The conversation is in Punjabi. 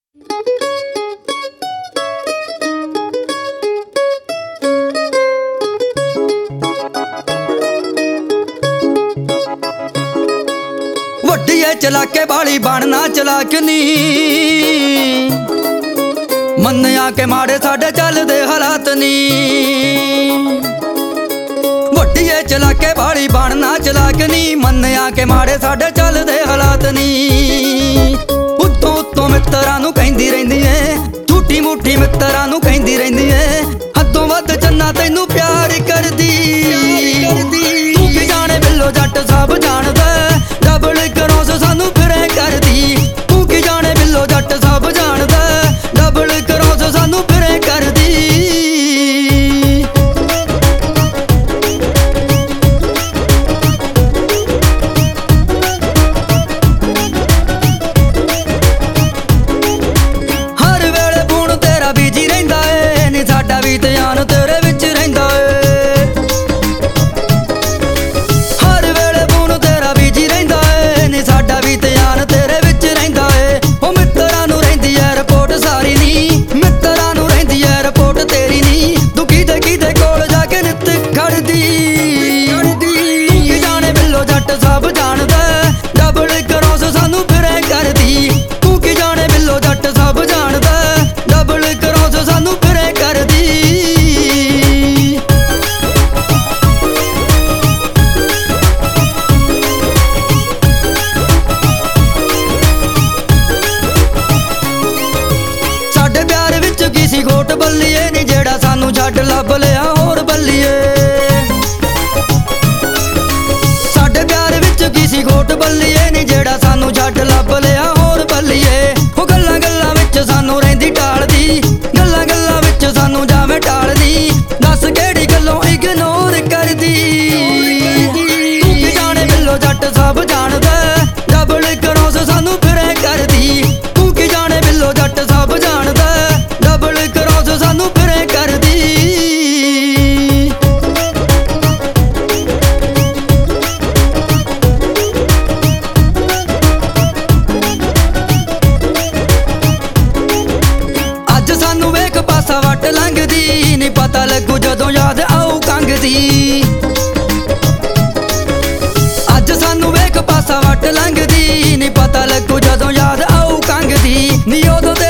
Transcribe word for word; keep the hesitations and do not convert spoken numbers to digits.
ਵੱਡੀਏ ਚਲਾਕੇ ਵਾਲੀ ਬਣਨਾ ਚਲਾਕ ਨੀ, ਮੰਨਿਆ ਕਿ ਮਾੜੇ ਸਾਡੇ ਚੱਲਦੇ ਹਾਲਾਤ ਨੀ। ਵੱਡੀਏ ਚਲਾਕੇ ਵਾਲੀ ਬਣਨਾ ਚਲਾਕ ਨੀ, ਮੰਨਿਆ ਕਿ ਮਾੜੇ ਸਾਡੇ ਚੱਲਦੇ ਹਾਲਾਤ ਨੀ। ਉੱਤੋਂ ਉੱਤੋਂ ਮਿੱਤਰਾਂ ਨੂੰ ਕਹਿੰਦੀ ਰਹਿੰਦੀ ਏ, ਝੂਠੀ ਮੂਠੀ ਮਿੱਤਰਾਂ ਨੂੰ ਕਹਿੰਦੀ ਰਹਿੰਦੀ ਏ, ਹੱਦੋਂ ਵੱਧ ਚੰਨਾ ਤੈਨੂੰ ਪਿਆਰ ਕਰਦੀ। ਤੂੰ ਕੀ ਜਾਣੇ ਬਿੱਲੋ ਜੱਟ ਸਭ ਜਾਣਦਾ, ਡਬਲ ਕਰੋਸ ਸਾਨੂੰ ਫਿਰੇ ਕਰਦੀ। ਤੂੰ ਕੀ ਜਾਣੇ ਬਿੱਲੋ ਜੱਟ ਸਭ ਜਾਣਦਾ, ਡਬਲ ਕਰੋਸ ਸਾਨੂੰ ਫਿਰੇ ਕਰਦੀ। ਹਰ ਵੇਲੇ ਫੋਨ ਤੇਰਾ ਬਿਜੀ ਰਹਿੰਦਾ ਏ, ਨੀ ਸਾਡਾ ਵੀ ਧਿਆਨ ਤੇਰੇ ਵਿੱਚ ਰਹਿੰਦਾ ਏ। ਹਰ ਵੇਲੇ ਫੋਨ ਤੇਰਾ ਬਿਜੀ ਰਹਿੰਦਾ ਏ, ਨੀ ਸਾਡਾ ਵੀ ਧਿਆਨ ਤੇਰੇ ਵਿੱਚ ਰਹਿੰਦਾ ਏ। ਉਹ ਮਿੱਤਰਾਂ ਨੂੰ ਰਹਿੰਦੀ ਐ ਰਿਪੋਰਟ ਸਾਰੀ ਨੀ, ਮਿੱਤਰਾਂ ਨੂੰ ਰਹਿੰਦੀ ਐ ਰਿਪੋਰਟ ਤੇਰੀ ਨੀ। ਤੂੰ ਕਿਹਦੇ ਕਿਹਦੇ ਕੋਲ ਜਾ ਕੇ ਨਿੱਤ ਖੜਦੀ। ਤੂੰ ਕੀ ਜਾਣੇ ਬਿੱਲੋ ਜੱਟ ਸਭ ਜਾਣਦਾ, ਡਬਲ ਕਰੋਸ ਸਾਨੂੰ ਫਿਰੇ ਕਰਦੀ। ਤੂੰ ਕੀ ਜਾਣੇ ਬਿੱਲੋ ਜੱਟ ਸਭ ਜਾਣਦਾ, ਡਬਲ ਕਰੋਸ ਸਾਨੂੰ ਫਿਰੇ ਕਰਦੀ। ਸਾਡੇ ਪਿਆਰ ਵਿੱਚ ਕੀ ਸੀ ਖੋਟ ਬੱਲੀਏ ਨੀ, ਜਿਹੜਾ ਸਾਨੂੰ ਛੱਡ ਲੱਭ ਲਿਆ ਹੋਰ ਬੱਲੀਏ। ਸਾਡੇ ਪਿਆਰ ਵਿੱਚ ਕੀ ਸੀ ਖੋਟ ਬੱਲੀਏ ਨੀ, ਜਿਹੜਾ ਸਾਨੂੰ ਛੱਡ ਲੱਭ ਲਿਆ ਹੋਰ ਬੱਲੀਏ। ਉਹ ਗੱਲਾਂ ਗੱਲਾਂ ਵਿੱਚ ਸਾਨੂੰ ਰਹਿੰਦੀ ਟਾਲਦੀ, ਗੱਲਾਂ ਗੱਲਾਂ ਵਿੱਚ ਸਾਨੂੰ ਜਾਵੇਂ ਟਾਲਦੀ। ਦੱਸ ਕਿਹੜੀ ਗੱਲੋਂ ਇਗਨੋਰ ਕਰਦੀ। ਤੂੰ ਕੀ ਜਾਣੇ ਬਿੱਲੋ ਜੱਟ ਸਭ ਜਾਣਦਾ, ਡਬਲ ਕਰੋਸ ਸਾਨੂੰ ਫਿਰੇ ਕਰਦੀ। ਤੂੰ ਕੀ ਜਾਣੇ ਬਿੱਲੋ ਜੱਟ ਸਭ ਜਾਣਦਾ, ਡਬਲ ਕਰੋਸ ਸਾਨੂੰ ਫਿਰੇ ਕਰਦੀ। ਅੱਜ ਸਾਨੂੰ ਵੇਖ ਪਾਸਾ ਵੱਟ ਲੰਘਦੀ, ਨੀ ਪਤਾ ਲੱਗੂ ਜਦੋਂ ਯਾਦ ਆਊ ਕੰਗ ਦੀ। ਅੱਜ ਸਾਨੂੰ ਵੇਖ ਪਾਸਾ ਵੱਟ ਲੰਘਦੀ, ਨੀ ਪਤਾ ਲੱਗੂ ਜਦੋਂ ਯਾਦ ਆਊ ਕੰਗ ਦੀ। ਨੀ ਉਦੋਂ ਤੇ